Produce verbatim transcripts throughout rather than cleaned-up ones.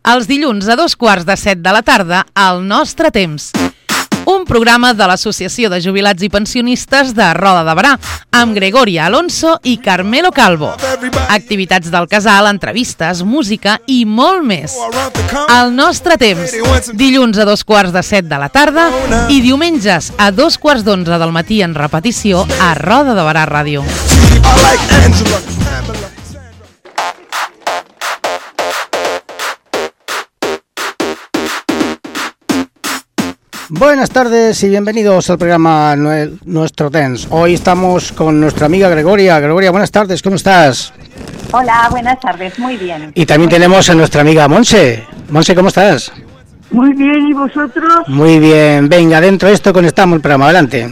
els dilluns a dos quarts de set de la tarda al Nostre Temps. Un programa de l'Associació de Jubilats i Pensionistes de Roda de Berà, amb Gregoria Alonso i Carmelo Calvo. Activitats del casal, entrevistes, música i molt més. El Nostre Temps, dilluns a dos quarts de set de la tarda i diumenges a dos quarts d'onze del matí en repetició a Roda de Berà Ràdio. Buenas tardes y bienvenidos al programa Nuestro Temps. Hoy estamos con nuestra amiga Gregoria. Gregoria, buenas tardes, ¿cómo estás? Hola, buenas tardes, muy bien. Y también tenemos a nuestra amiga Monse. Monse, ¿cómo estás? Muy bien, ¿y vosotros? Muy bien, venga, dentro de esto conectamos el programa, adelante.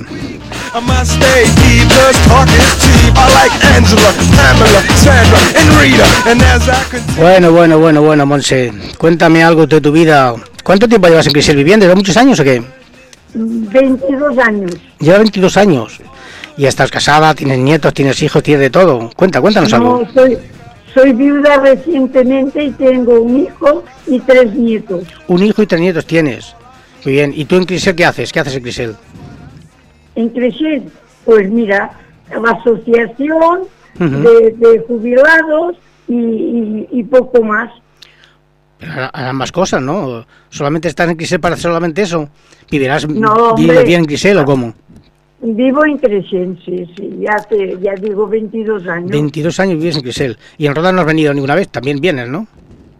Bueno, bueno, bueno, bueno, Monse, cuéntame algo de tu vida. ¿Cuánto tiempo llevas en Crisel viviendo? ¿Llevas muchos años o qué? veintidós años. Lleva veintidós años. ¿Y estás casada, tienes nietos, tienes hijos, tienes de todo? Cuenta, cuéntanos no, algo. Soy, soy viuda recientemente y tengo un hijo y tres nietos. Un hijo y tres nietos tienes. Muy bien. ¿Y tú en Crisel qué haces? ¿Qué haces en Crisel? En Crisel, pues mira, la asociación Uh-huh. de, de jubilados y, y, y poco más. Pero harán más cosas, ¿no? ¿Solamente estás en Crisel para hacer solamente eso? ¿Vivirás No, vives bien en Crisel o cómo? Vivo en Crisel, sí, sí, ya, te, ya digo veintidós años. veintidós años vives en Crisel. ¿Y en Roda no has venido ninguna vez? También vienes, ¿no?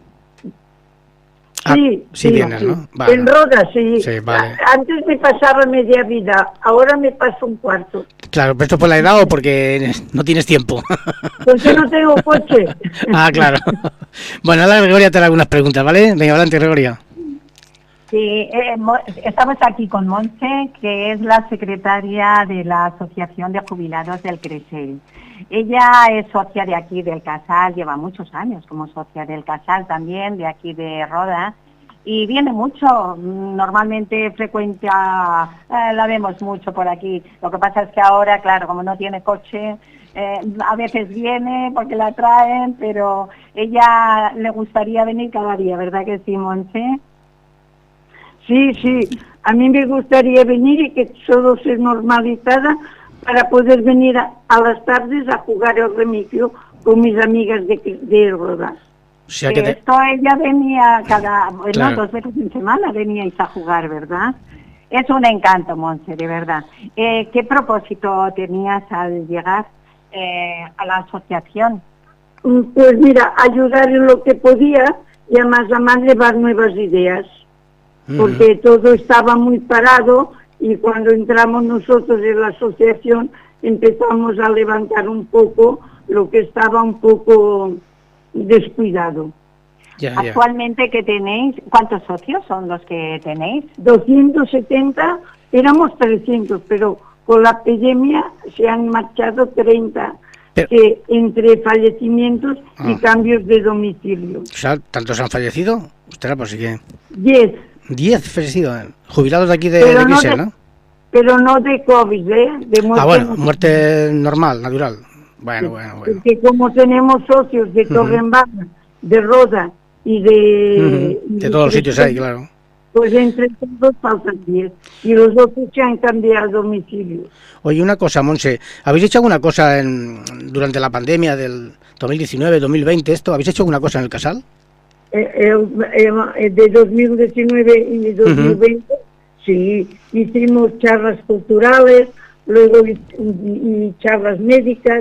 Sí, ah, sí, sí, vienes, sí. ¿no? Vale. En Roda, sí. Sí, vale. Antes me pasaba media vida, ahora me paso un cuarto. Claro, pero esto por la edad o porque no tienes tiempo. Porque no tengo coche. Ah, claro. Bueno, ahora Gregoria te hará algunas preguntas, ¿vale? Venga, adelante, Gregoria. Sí, eh, estamos aquí con Monse, que es la secretaria de la Asociación de Jubilados del Crisel. Ella es socia de aquí del Casal, lleva muchos años como socia del Casal también, de aquí de Roda, y viene mucho, normalmente frecuenta, eh, la vemos mucho por aquí. Lo que pasa es que ahora, claro, como no tiene coche, eh, a veces viene porque la traen, pero ella le gustaría venir cada día, ¿verdad que sí, Monse? Sí, sí, a mí me gustaría venir y que todo se normalizara para poder venir a, a las tardes a jugar el remigio con mis amigas de, de Roda. O sea que te... Esto ella venía cada, bueno, claro. dos veces en semana veníais a jugar, ¿verdad? Es un encanto, Monse, de verdad. Eh, ¿Qué propósito tenías al llegar eh, a la asociación? Pues mira, ayudar en lo que podía y además a más llevar nuevas ideas, uh-huh. porque todo estaba muy parado y cuando entramos nosotros en la asociación empezamos a levantar un poco lo que estaba un poco descuidado. Ya, ya. Actualmente, ¿qué tenéis? ¿Cuántos socios son los que tenéis? doscientos setenta, éramos trescientos, pero con la epidemia se han marchado treinta, pero... que entre fallecimientos ah. y cambios de domicilio. O sea, ¿tantos han fallecido? Ostras, pues sí que... Diez. Diez fallecidos, jubilados de aquí de, de Crisel, no ¿no? Pero no de COVID, ¿eh? De muerte. Ah, bueno, muerte normal, natural. Bueno, bueno, bueno. Porque como tenemos socios de Torrembaga, uh-huh. de Roda y de... Uh-huh. De, de todos los sitios ahí, claro. Pues entre todos faltan diez. Y los otros se han cambiado domicilio. Oye, una cosa, Monse, ¿habéis hecho alguna cosa en, durante la pandemia del dos mil diecinueve, dos mil veinte, esto? ¿Habéis hecho alguna cosa en el Casal? Eh, eh, eh, de dos mil diecinueve y de dos mil veinte, uh-huh. sí, hicimos charlas culturales, luego y, y charlas médicas,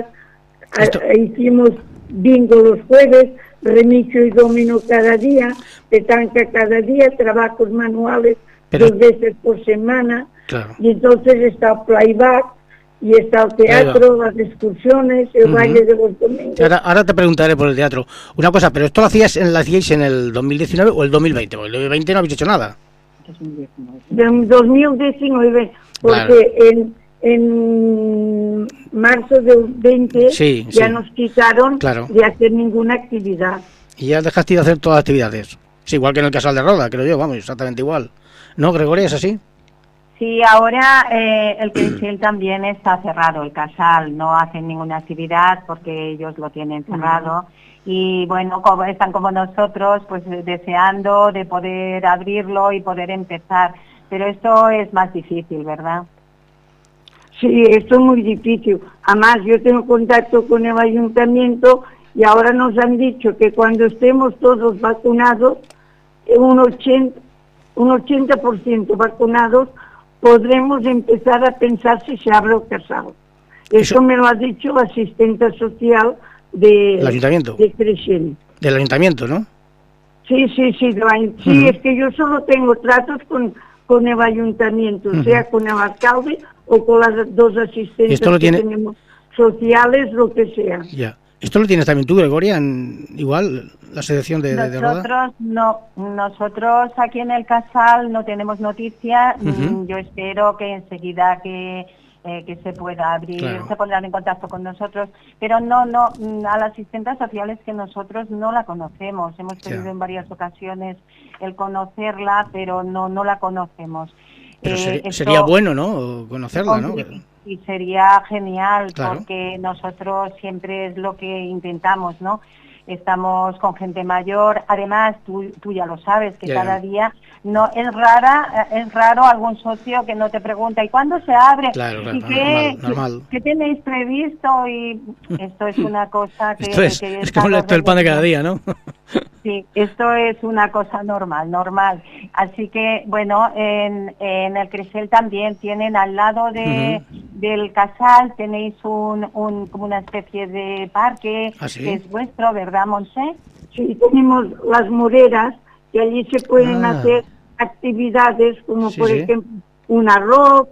a, hicimos bingo los jueves, remixo y domino cada día, petanca cada día, trabajos manuales Pero... dos veces por semana, claro. Y entonces está el playback, y está el teatro, las excursiones, el uh-huh. baile de los domingos. Ahora, ahora te preguntaré por el teatro. Una cosa, ¿pero esto lo hacías en, lo hacíais en el dos mil diecinueve o el dos mil veinte? Porque el dos mil veinte no habéis hecho nada. En dos mil diecinueve, porque claro. en, en marzo del veinte sí, ya sí. nos quitaron claro. de hacer ninguna actividad. Y ya dejaste de hacer todas las actividades. Es igual que en el Casal de Roda, creo yo, vamos, exactamente igual. ¿No, Gregoria, es así? Sí, ahora eh, el Crisel también está cerrado, el Casal, no hacen ninguna actividad porque ellos lo tienen cerrado. y bueno, como están como nosotros, pues deseando de poder abrirlo y poder empezar, pero esto es más difícil, ¿verdad? Sí, esto es muy difícil. Además, yo tengo contacto con el ayuntamiento y ahora nos han dicho que cuando estemos todos vacunados, un ochenta, un ochenta por ciento vacunados, podremos empezar a pensar si se abre el casal. Eso, Eso me lo ha dicho la asistente social de, ayuntamiento. de Creixell. Del ayuntamiento, ¿no? Sí, sí, sí. Sí, uh-huh. Es que yo solo tengo tratos con, con el ayuntamiento, uh-huh. sea con el alcalde o con las dos asistentes ¿Esto lo tiene... que tenemos, sociales, lo que sea. Ya. ¿Esto lo tienes también tú, Gregoria, en, igual, la asociación de, de, de Roda? Nosotros no, nosotros aquí en el Casal no tenemos noticia. Uh-huh. Yo espero que enseguida que... Eh, que se pueda abrir, claro. Se pondrán en contacto con nosotros, pero no, no, a la asistente social es que nosotros no la conocemos, hemos tenido yeah. en varias ocasiones el conocerla, pero no, no la conocemos. Pero eh, sería, esto, sería bueno, ¿no? Conocerla, ¿no? Y sería genial, claro. Porque nosotros siempre es lo que intentamos, ¿no? Estamos con gente mayor, además tú, tú ya lo sabes, que yeah. cada día no es rara, es raro algún socio que no te pregunta ¿y cuándo se abre? Claro, claro, ¿Y qué, normal, normal. ¿qué, qué tenéis previsto? Y esto es una cosa que... Esto es, que es como el, el pan de cada día, ¿no? Sí, esto es una cosa normal, normal. Así que, bueno, en, en el Creixell también tienen al lado de, uh-huh. del Casal, tenéis un, un como una especie de parque, ¿Ah, sí? que es vuestro, ¿verdad, Montse? Sí, tenemos las moreras, que allí se pueden ah. hacer actividades como, sí, por sí. ejemplo, un arroz.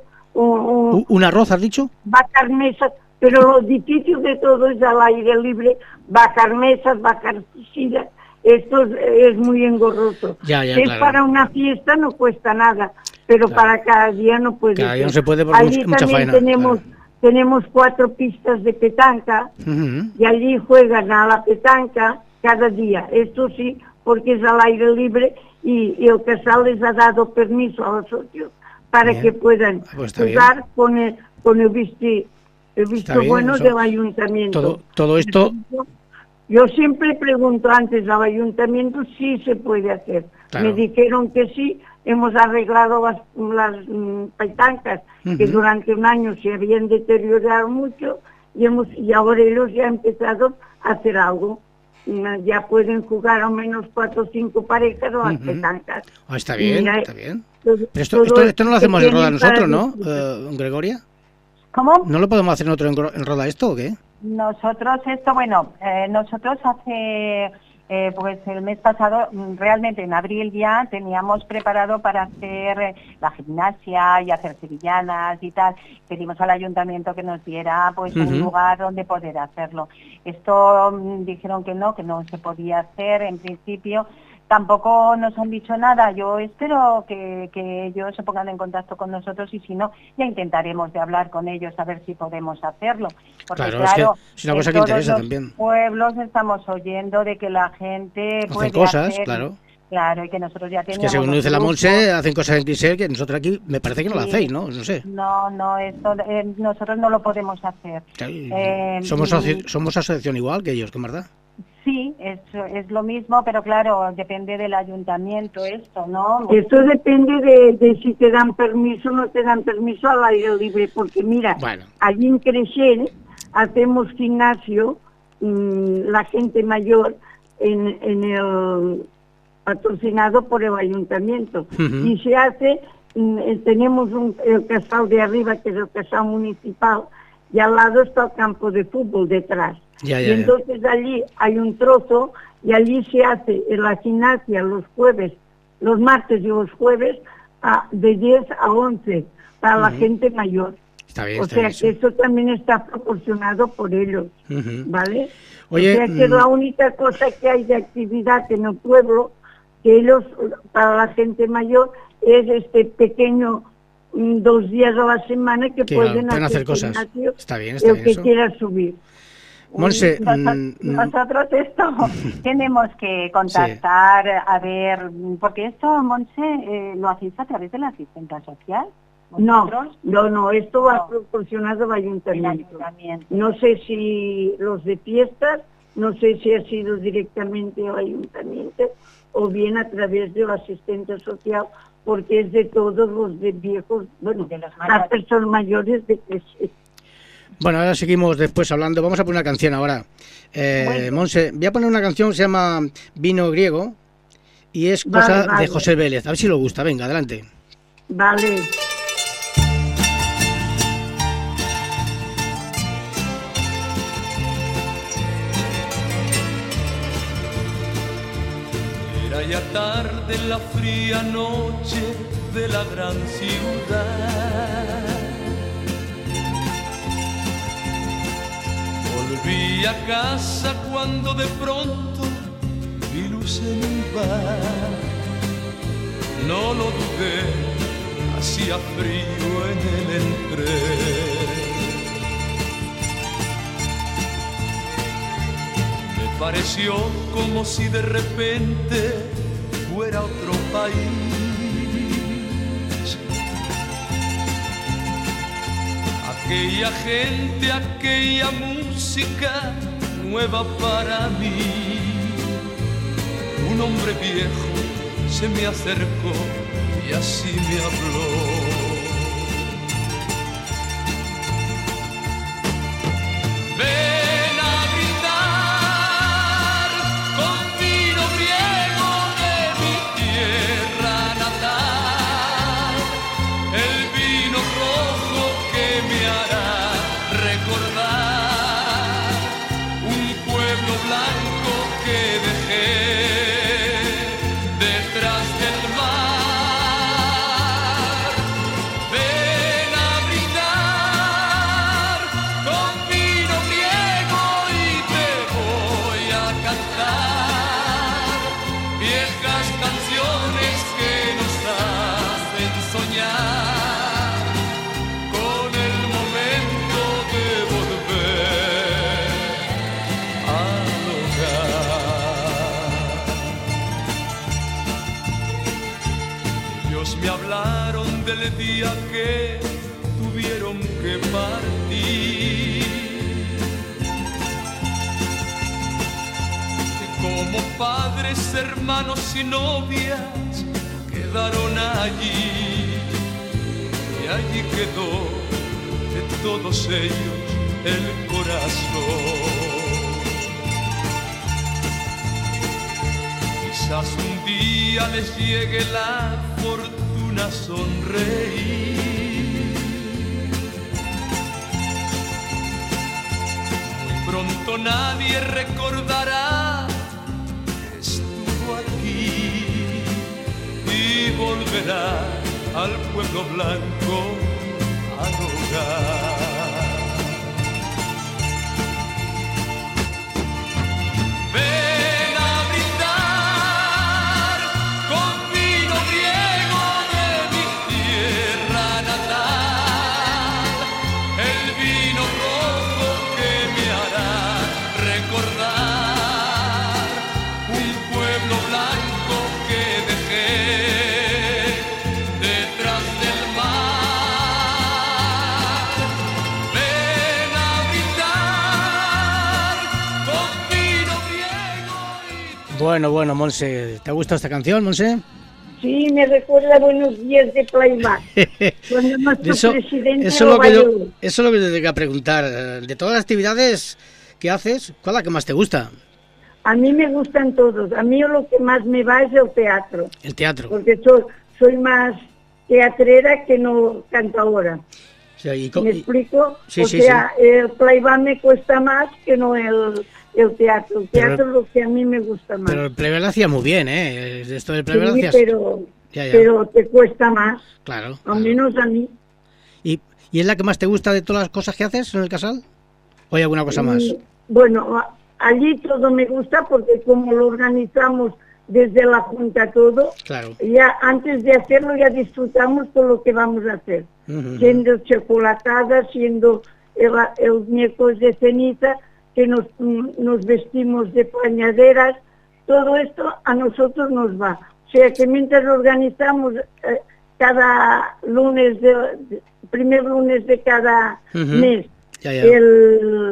Un, ¿Un arroz, has dicho? Bajar mesas, pero lo difícil de todo es al aire libre, bajar mesas, bajar sillas. Esto es, es muy engorroso. Ya, ya, es claro. Para una fiesta no cuesta nada, pero claro. para cada día no puede cada ser. día no se puede porque allí mucha también faena, tenemos, claro. tenemos cuatro pistas de petanca uh-huh. y allí juegan a la petanca cada día. Esto sí, porque es al aire libre y, y el Casal les ha dado permiso a los socios para bien. Que puedan pues jugar bien. con el, con el visto, el visto bueno del ayuntamiento. Todo, todo esto... Yo siempre pregunto antes al ayuntamiento si se puede hacer. Claro. Me dijeron que sí, hemos arreglado las, las um, petancas uh-huh. que durante un año se habían deteriorado mucho y, hemos, y ahora ellos ya han empezado a hacer algo. Ya pueden jugar al menos cuatro o cinco parejas o las uh-huh. petancas. Oh, está bien, Mira, está bien. Todo, esto, esto, esto no lo hacemos en Roda nosotros, ¿no, uh, Gregoria? ¿Cómo? ¿No lo podemos hacer nosotros en Roda esto o qué? Nosotros esto, bueno, eh, nosotros hace, eh, pues el mes pasado, realmente en abril ya teníamos preparado para hacer eh, la gimnasia y hacer sevillanas y tal. Pedimos al ayuntamiento que nos diera pues uh-huh. un lugar donde poder hacerlo. Esto mm, dijeron que no, que no se podía hacer en principio. Tampoco nos han dicho nada. Yo espero que, que ellos se pongan en contacto con nosotros y si no, ya intentaremos de hablar con ellos a ver si podemos hacerlo. Porque claro, claro, es, que es una cosa que interesa los también. Pueblos estamos oyendo de que la gente hacen puede cosas, hacer, claro. Claro, y que nosotros ya teníamos... Es que según dice la Montse, hacen cosas en Creixell que nosotros aquí me parece que no sí. lo hacéis, ¿no? No sé. No, no, esto, eh, nosotros no lo podemos hacer. Claro, eh, somos, y... somos asociación igual que ellos, ¿qué verdad? Sí, es, es lo mismo, pero claro, depende del ayuntamiento esto, ¿no? Esto depende de, de si te dan permiso o no te dan permiso al aire libre, porque mira, bueno. allí en Creixell hacemos gimnasio, mmm, la gente mayor, en, en el patrocinado por el ayuntamiento, uh-huh. y se hace, mmm, tenemos un, el casal de arriba, que es el casal municipal, y al lado está el campo de fútbol detrás. Ya, ya, y entonces ya. allí hay un trozo y allí se hace en la gimnasia los jueves, los martes y los jueves a, de diez a once para uh-huh. la gente mayor. Está bien, o está sea bien, que sí. eso también está proporcionado por ellos, uh-huh. ¿vale? Oye, o sea que mm... la única cosa que hay de actividad en el pueblo, que ellos, para la gente mayor, es este pequeño dos días a la semana que, que pueden, pueden hacer, hacer cosas. Está bien, está el bien que eso. quiera subir. Monse, nosotros, mm, nosotros esto tenemos que contactar, sí. a ver, porque esto, Monse, eh, lo hacéis a través de la asistenta social. No, no, no, esto va no. proporcionado al ayuntamiento. ayuntamiento. No sé si los de fiestas no sé si ha sido directamente al ayuntamiento o bien a través del asistente social, porque es de todos los de viejos, bueno, de las, las personas mayores de Creixell. Bueno, ahora seguimos después hablando. Vamos a poner una canción ahora. Eh, bueno. Monse, voy a poner una canción que se llama Vino Griego y es cosa vale, vale. de José Vélez. A ver si lo gusta. Venga, adelante. Vale. Era ya tarde en la fría noche de la gran ciudad. Volví a casa cuando de pronto vi luz en un bar. No lo dudé, hacía frío en el entreno. Me pareció como si de repente fuera otro país. Aquella gente, aquella música nueva para mí. Un hombre viejo se me acercó y así me habló. Ven a brindar con vino griego de mi tierra natal, el vino rojo que me hará recordar un pueblo blanco que dejé detrás del mar. Ven a brindar con vino griego y te voy a cantar viejas canciones que nos hacen soñar con el momento de volver al hogar. Ellos me hablaron del día que tuvieron que partir, que como padres, hermanos y novias quedaron allí, y allí quedó de todos ellos el corazón. Quizás un día les llegue la fortuna sonreír. Muy pronto nadie recordará que estuvo aquí y volverá al pueblo blanco al hogar. Ven a brindar con vino griego de mi tierra natal, el vino rojo que me hará recordar un pueblo blanco que dejé detrás del mar. Ven a brindar con vino griego y... Bueno, bueno, Monse, ¿te ha gustado esta canción, Monse? Sí, me recuerda Buenos Días de Playback, cuando nuestro Eso, presidente eso, lo lo que yo, bailó. eso es lo que te tengo que preguntar. De todas las actividades que haces, ¿cuál es la que más te gusta? A mí me gustan todos. A mí lo que más me va es el teatro, El teatro. porque soy, soy más teatrera que no cantadora. O sea, y co- ¿Me y- explico? Sí, o sí, sea, el playback me cuesta más que no el, el teatro. El teatro Pero- es lo que a mí me gusta más. Pero el plebe lo hacía muy bien, ¿eh? Esto del plebe lo Sí, hacías... pero, Ya, ya. pero te cuesta más, Claro. al claro. menos a mí. ¿Y, ¿Y es la que más te gusta de todas las cosas que haces en el casal? ¿O hay alguna cosa más? Y, bueno, a- allí todo me gusta porque como lo organizamos desde la Junta todo, Claro. ya antes de hacerlo ya disfrutamos todo lo que vamos a hacer. Ujú. Siendo chocolatada, siendo el, el miércoles de ceniza, que nos, nos vestimos de pañaderas, todo esto a nosotros nos va. O sea que mientras lo organizamos eh, cada lunes, de, de- primer lunes de cada Ujú. mes, Ya, ya. el,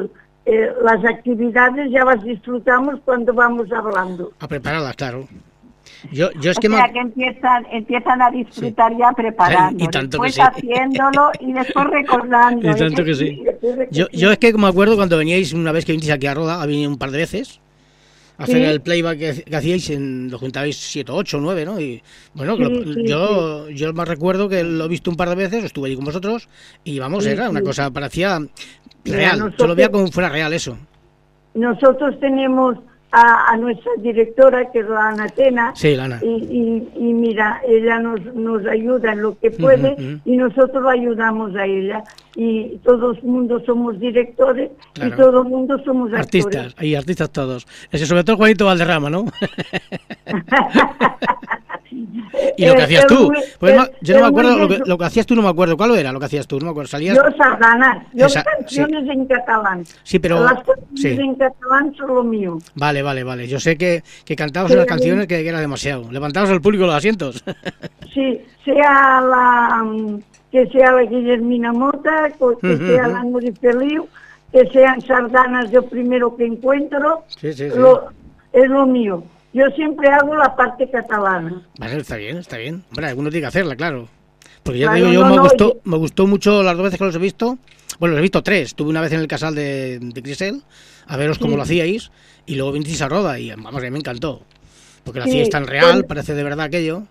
eh, las actividades ya las disfrutamos cuando vamos hablando. A prepararlas, claro. Yo, yo es o que sea, me... que empiezan, empiezan a disfrutar sí. ya preparando, y tanto después que sí. haciéndolo y después recordando. Y tanto que sí. Yo, yo es que me acuerdo cuando veníais, una vez que vinisteis aquí a Roda, ha venido un par de veces a hacer ¿sí? el playback que, que hacíais, en, lo juntabais siete, ocho, nueve, ¿no? Y bueno, sí, lo, sí, yo sí. yo más recuerdo que lo he visto un par de veces, estuve allí con vosotros y vamos, sí, era una sí. cosa, parecía real, nosotros, yo lo veía como fuera real eso. Nosotros tenemos a, a nuestra directora, que es la Ana Tena, sí, la Ana. Y, y, y mira, ella nos, nos ayuda en lo que puede uh-huh, uh-huh. y nosotros ayudamos a ella. Y todo el mundo somos directores claro. y todo el mundo somos artistas. Actores. Hay artistas todos. Es que sobre todo Juanito Valderrama, ¿no? Y lo que hacías tú. Pues no, yo no me acuerdo, lo que, lo que hacías tú no me acuerdo. ¿Cuál era lo que hacías tú? No me acuerdo. ¿Salías? Yo sardanas, yo Esa, canciones sí. en catalán. Sí, pero... Las canciones sí. en catalán son lo mío. Vale, vale, vale. Yo sé que, que cantabas sí, unas canciones que, que era demasiado. Levantabas al público los asientos. Sí, sea la... que sea la Guillermina Mota, que uh-huh, sea la Nuri Feliu, que sean sardanas yo primero que encuentro, sí, sí, sí. Lo, es lo mío. Yo siempre hago la parte catalana. Vale, está bien, está bien. Hombre, alguno tiene que hacerla, claro. Porque ya claro, te digo, yo no, me, no, gustó, yo... me gustó mucho las dos veces que los he visto. Bueno, los he visto tres. Tuve una vez en el casal de, de Crisel, a veros cómo sí. lo hacíais, y luego vinisteis a Roda, y vamos, a mí me encantó. Porque lo sí, hacíais tan real, cuando, parece de verdad aquello.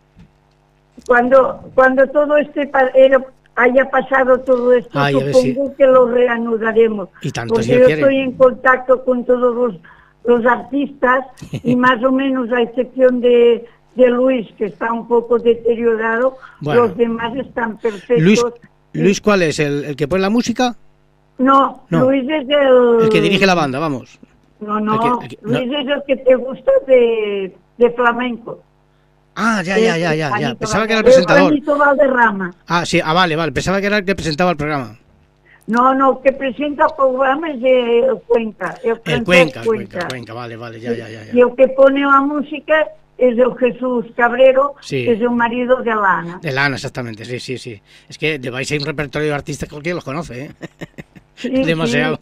Cuando, cuando todo este... Era, haya pasado todo esto, Ay, supongo sí. que lo reanudaremos. Y tanto, porque si yo quiere. Estoy en contacto con todos los, los artistas y más o menos a excepción de, de Luis, que está un poco deteriorado, bueno. los demás están perfectos. Luis, ¿Luis cuál es? ¿El, el que pone la música? No, no, Luis es el... El que dirige la banda, vamos. No, no, el que, el que, Luis no. es el que te gusta de, de flamenco. Ah, ya, ya, ya, ya, ya. Pensaba que era el presentador. Juanito Valderrama. Ah, sí, ah, vale, vale. Pensaba que era el que presentaba el programa. No, no, que presenta el programa es el Cuenca. El, el Cuenca, Cuenca, Cuenca, Cuenca, vale, vale, ya, ya, ya, ya. Y el que pone la música es el Jesús Cabrero, sí. que es el marido de Lana. De Lana, exactamente, sí, sí, sí. Es que lleváis ahí un repertorio de artistas que cualquiera los conoce, ¿eh? Sí, demasiado.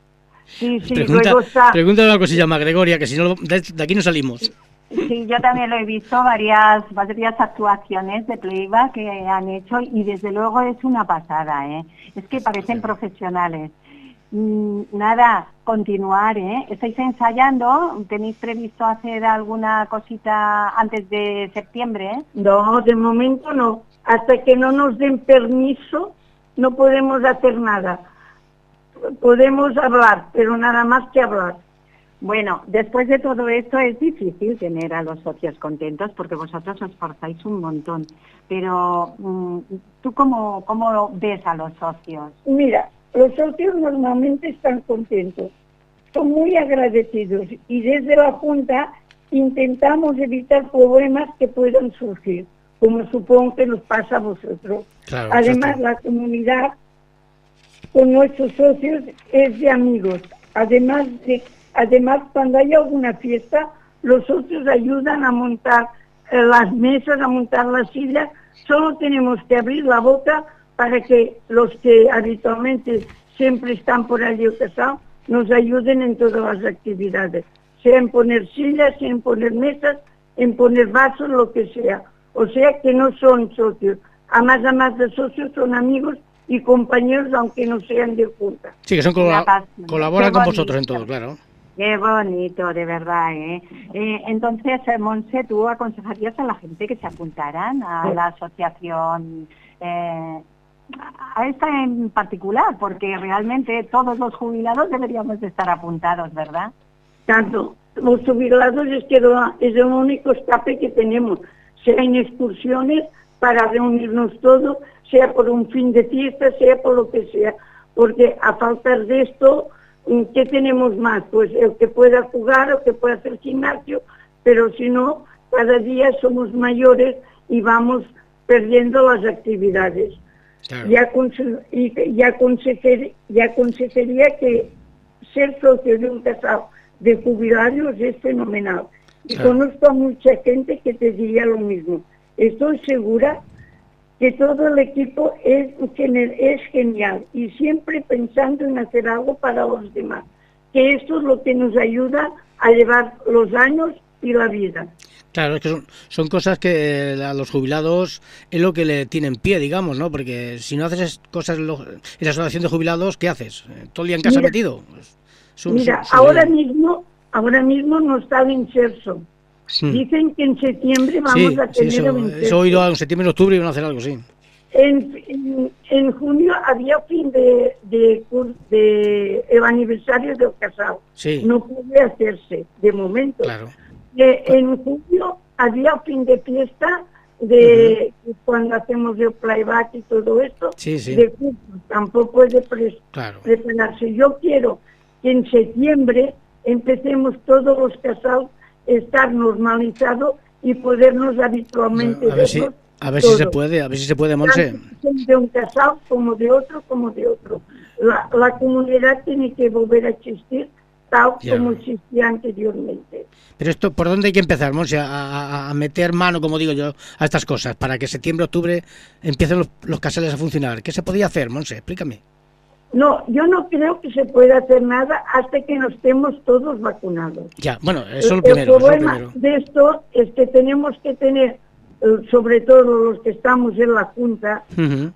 Sí, sí. Pregunta, luego está... Pregúntale una cosilla más, Gregoria, que si no, de, de aquí no salimos. Sí, yo también lo he visto, varias varias actuaciones de playback que han hecho y desde luego es una pasada, ¿eh? Es que parecen profesionales. Mm, nada, continuar, ¿eh? ¿Estáis ensayando? ¿Tenéis previsto hacer alguna cosita antes de septiembre? ¿eh? No, de momento no. Hasta que no nos den permiso no podemos hacer nada. Podemos hablar, pero nada más que hablar. Bueno, después de todo esto es difícil tener a los socios contentos porque vosotros os esforzáis un montón. Pero, ¿tú cómo, cómo ves a los socios? Mira, los socios normalmente están contentos, son muy agradecidos y desde la Junta intentamos evitar problemas que puedan surgir, como supongo que nos pasa a vosotros. Claro, Además, exacto. la comunidad con nuestros socios es de amigos. Además de Además, cuando hay alguna fiesta, los socios ayudan a montar eh, las mesas, a montar las sillas. Solo tenemos que abrir la boca para que los que habitualmente siempre están por allí o casado nos ayuden en todas las actividades. Sea en poner sillas, sea en poner mesas, en poner vasos, lo que sea. O sea que no son socios. A más a más de socios son amigos y compañeros, aunque no sean de junta. Sí, que son colab colaboran con vosotros en todo, claro. Qué bonito, de verdad, ¿eh? eh entonces, Monse, ¿tú aconsejarías a la gente que se apuntaran a la asociación, eh, a esta en particular? Porque realmente todos los jubilados deberíamos de estar apuntados, ¿verdad? Tanto, los jubilados es que es el único escape que tenemos, sea en excursiones para reunirnos todos, sea por un fin de fiesta, sea por lo que sea, porque a falta de esto... ¿Qué tenemos más? Pues el que pueda jugar o que pueda hacer gimnasio, pero si no, cada día somos mayores y vamos perdiendo las actividades. Claro. Ya, y ya, aconsejer, ya aconsejaría que ser socio de un casal de jubilados es fenomenal. Y claro. Conozco a mucha gente que te diría lo mismo. Estoy segura que todo el equipo es, es genial y siempre pensando en hacer algo para los demás. que esto es lo que nos ayuda a llevar los años y la vida. Claro, es que son, son cosas que a los jubilados es lo que le tienen pie, digamos, ¿no? Porque si no haces cosas en la asociación de jubilados, ¿qué haces? ¿Todo el día en casa mira, metido? Es un, mira, es un, ahora mismo, ahora mismo no está el inserso. Sí. Dicen que en septiembre vamos sí, a tener sí, eso, el inserso. Eso he oído en septiembre, en octubre y van a hacer algo, sí. En, en, en junio había fin de, de, de el aniversario del casado. Sí. No puede hacerse, de momento. Claro. Eh, en julio había fin de fiesta de uh-huh. cuando hacemos el playback y todo esto. Sí, sí. De curso, tampoco es de pre- claro. prepararse. Yo quiero que en septiembre empecemos todos los casados a estar normalizados y podernos habitualmente bueno, a ver si, a ver si se puede, a ver si se puede, Monse. De un casado como de otro, como de otro. La, la comunidad tiene que volver a existir tal ya. como existía anteriormente. Pero esto, ¿por dónde hay que empezar, Monse? A, a, a meter mano, como digo yo, a estas cosas, para que septiembre, octubre empiecen los, los casales a funcionar. ¿Qué se podía hacer, Monse? Explícame. No, yo no creo que se pueda hacer nada hasta que nos estemos todos vacunados. Ya, bueno, eso es lo el, primero. El problema es lo primero. de esto es que tenemos que tener, sobre todo los que estamos en la Junta, uh-huh.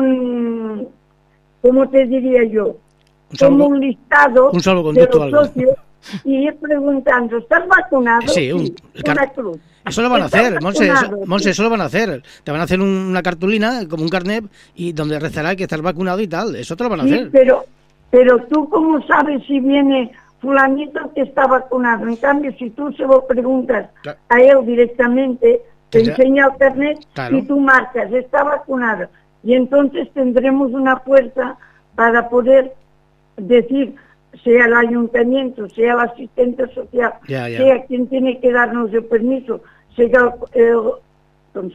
un, ¿cómo te diría yo? Un salvo, como un listado un de los socios y ir preguntando, ¿estás vacunado? Sí, un, sí una cruz. Eso lo van a hacer, Monse, eso, Monse, eso lo van a hacer. Te van a hacer un, una cartulina, como un carnet, y donde rezará que estás vacunado y tal. Eso te lo van a sí, hacer. Pero, pero tú, ¿cómo sabes si viene fulanito que está vacunado? En cambio, si tú se lo preguntas claro. a él directamente, te ya. enseña el carnet claro. y tú marcas, está vacunado. Y entonces tendremos una fuerza para poder decir, sea el ayuntamiento, sea el asistente social, ya, ya. sea quien tiene que darnos el permiso, sea el, el,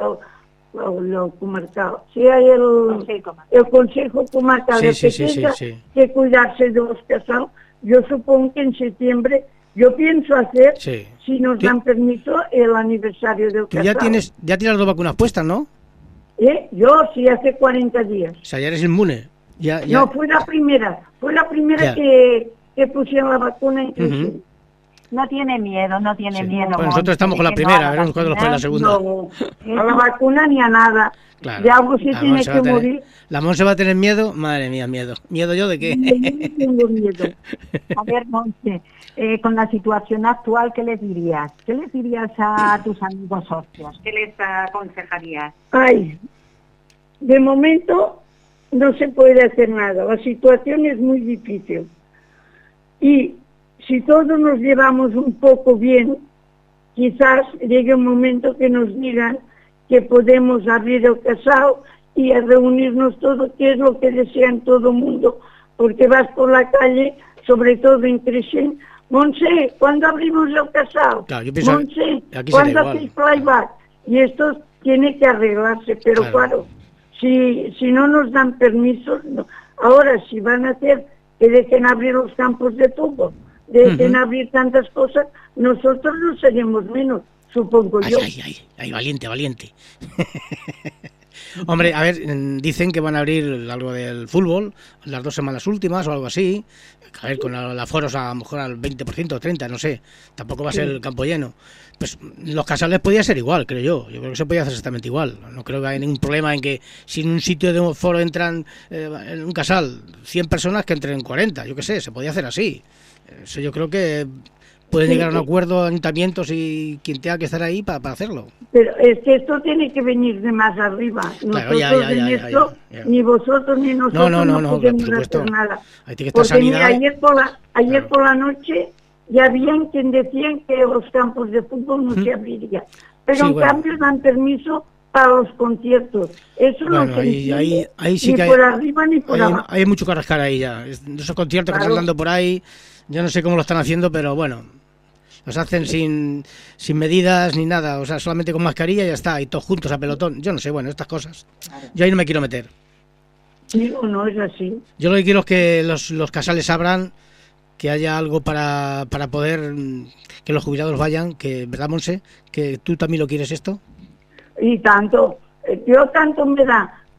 el, el comarcal, sea el, el consejo comarcal sí, de sí, que sí, tenga sí, sí. que cuidarse de los casados. Yo supongo que en septiembre yo pienso hacer, sí. si nos ¿Qué? dan permiso, el aniversario del casado. Ya tienes, ya tienes las dos vacunas puestas, ¿no? ¿Eh? Yo sí, hace cuarenta días. O sea, ya eres inmune. Ya, ya. No, fue la primera, fue la primera que, que pusieron la vacuna en crisis. Uh-huh. No tiene miedo, no tiene sí. miedo. Bueno, nosotros estamos con la primera, veremos cuándo nos ponen la segunda. No, a la vacuna ni a nada. Claro. De algo se la tiene Monse que tener, morir. ¿La Monse va a tener miedo? Madre mía, miedo. ¿Miedo yo de qué? No tengo miedo. A ver, Monse, eh, con la situación actual, ¿qué les dirías? ¿Qué les dirías a tus amigos socios? ¿Qué les aconsejarías? Ay, de momento no se puede hacer nada. La situación es muy difícil. Y si todos nos llevamos un poco bien, quizás llegue un momento que nos digan que podemos abrir el casal y a reunirnos todos, que es lo que desean todo el mundo, porque vas por la calle, sobre todo en Crescent, Monse, ¿cuándo abrimos el casal? Claro, yo pienso, Monse, ¿cuándo hacéis playback? Y esto tiene que arreglarse, pero claro, claro si, si no nos dan permisos, no. Ahora si van a hacer que dejen abrir los campos de fútbol, dejen uh-huh. abrir tantas cosas, nosotros no seremos menos, supongo ay, yo. Ay, ay, ay, valiente, valiente. Hombre, a ver, dicen que van a abrir algo del fútbol las dos semanas últimas o algo así. A ver, con el aforo a lo mejor al veinte por ciento o treinta por ciento, no sé. Tampoco va a ser el campo lleno. Pues los casales podía ser igual, creo yo. Yo creo que se podía hacer exactamente igual. No creo que haya ningún problema en que si en un sitio de un foro entran, eh, en un casal, cien personas, que entren cuarenta. Yo qué sé, se podía hacer así. Eso yo creo que pueden llegar a un acuerdo ayuntamientos y quien tenga que estar ahí para, para hacerlo. Pero es que esto tiene que venir de más arriba. Nosotros claro, ya, ya, ya, en ya, esto, ya, ya. ni vosotros ni nosotros no, no, no, no, no podemos por supuesto. hacer nada. Ahí tiene que estar Porque sanidad. mira, ayer por la, ayer claro. por la noche ya habían quien decían que los campos de fútbol no ¿Mm? se abrirían. Pero sí, en bueno. cambio dan permiso para los conciertos. Eso bueno, no se ahí, ahí, ahí sí ni que hay, por arriba ni por hay, abajo. Hay mucho que rascar ahí ya. Esos conciertos claro. que están dando por ahí, yo no sé cómo lo están haciendo, pero bueno, los hacen sin, sin medidas ni nada, o sea, solamente con mascarilla y ya está, y todos juntos a pelotón. Yo no sé, bueno, estas cosas. Claro. Yo ahí no me quiero meter. Digo, no es así. Yo lo que quiero es que los, los casales abran, que haya algo para, para poder que los jubilados vayan, que, ¿verdad, Monse? Que tú también lo quieres esto. Y tanto, yo tanto me da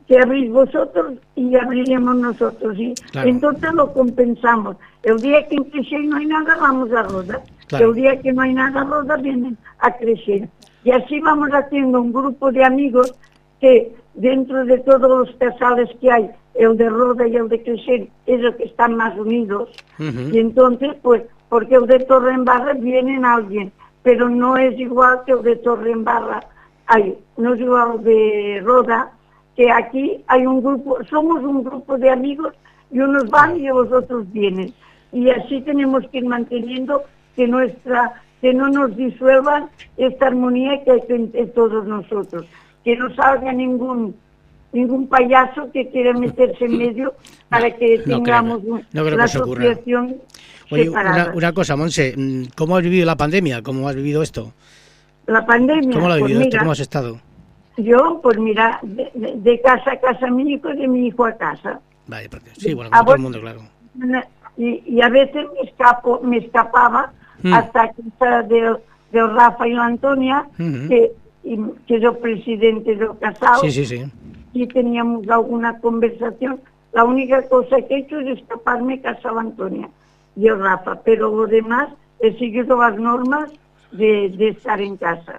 que abrís vosotros y abriremos nosotros. Y claro. Entonces lo compensamos. El día que en Creixell no hay nada, vamos a Roda. Claro. El día que no hay nada, Roda vienen a Creixell. Y así vamos haciendo un grupo de amigos que dentro de todos los casales que hay, el de Roda y el de Creixell es el que están más unidos. Uh-huh. Y entonces, pues, porque el de Torredembarra vienen alguien, pero no es igual que el de Torredembarra. Ay, no es igual de Roda, que aquí hay un grupo, somos un grupo de amigos y unos van y los otros vienen. Y así tenemos que ir manteniendo que nuestra, que no nos disuelvan esta armonía que hay entre todos nosotros. Que no salga ningún ningún payaso que quiera meterse en medio para que no tengamos creo, no creo la que asociación Oye, una, una cosa, Montse, ¿cómo has vivido la pandemia? ¿Cómo has vivido esto? La pandemia. ¿Cómo lo has vivido pues esto? Mira, ¿Cómo has estado? Yo, pues mira, de, de, de casa a casa mi hijo y de mi hijo a casa. Vale, porque, sí, bueno, como todo el mundo, claro. Y, y a veces me escapo, me escapaba mm. hasta casa de, de Rafa y la Antonia, uh-huh. que, y, que yo presidente del casal. Sí, sí, sí. Y teníamos alguna conversación. La única cosa que he hecho es escaparme a casa de la Antonia y el Rafa, pero lo demás he seguido las normas de, de estar en casa.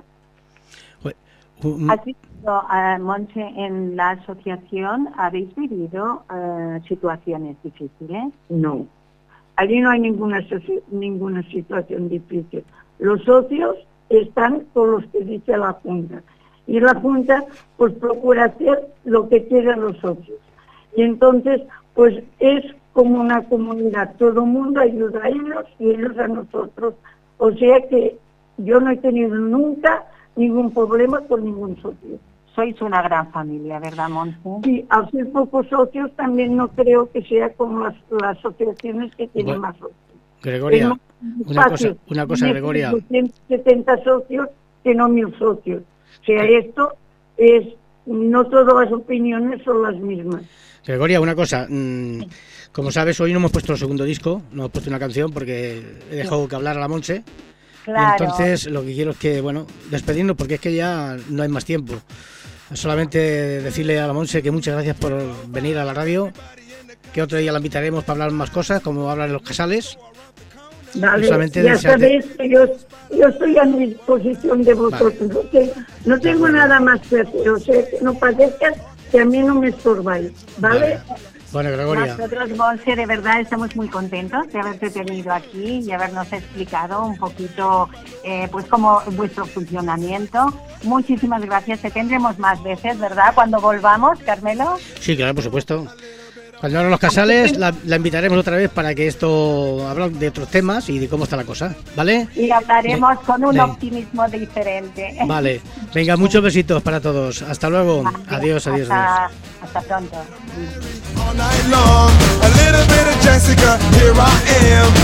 ¿Has visto, uh, Montse, en la asociación, habéis vivido uh, situaciones difíciles? No, allí no hay ninguna, ninguna situación difícil. Los socios están con los que dice la Junta. Y la Junta, pues, procura hacer lo que quieren los socios. Y entonces, pues, es como una comunidad. Todo el mundo ayuda a ellos y ellos a nosotros. O sea que yo no he tenido nunca ningún problema con ningún socio. Sois una gran familia, ¿verdad, Montse? Sí, al ser pocos socios también no creo que sea como las, las asociaciones que tienen bueno, más socios. Gregoria, una cosa, una cosa, Gregoria. doscientos setenta socios que no mil socios. O sea, esto es, no todas las opiniones son las mismas. Gregoria, una cosa, mmm, como sabes, hoy no hemos puesto el segundo disco, no hemos puesto una canción porque he dejado que hablar a la Montse. Claro. Y entonces lo que quiero es que, bueno, despedirnos porque es que ya no hay más tiempo. Solamente decirle a la Montse que muchas gracias por venir a la radio, que otro día la invitaremos para hablar más cosas, como hablar en los casales. Vale, ya desearte... sabéis que yo, yo estoy a mi disposición de vosotros. Vale. No tengo, no tengo nada más que hacer, o sea, que no parezca que a mí no me estorbáis, ¿vale? Vale. Bueno, Gregoria. Nosotros, Montse, de verdad estamos muy contentos de haberte tenido aquí y habernos explicado un poquito, eh, pues, cómo vuestro funcionamiento. Muchísimas gracias. Te tendremos más veces, ¿verdad? Cuando volvamos, Carmelo. Sí, claro, por supuesto. Cuando abran los casales, la, la invitaremos otra vez para que esto hable de otros temas y de cómo está la cosa, ¿vale? Y hablaremos de, con un de... optimismo diferente. Vale. Venga, muchos besitos para todos. Hasta luego. Vale. Adiós, adiós, hasta, adiós. Hasta pronto. All night long, a little bit of Jessica, here I am.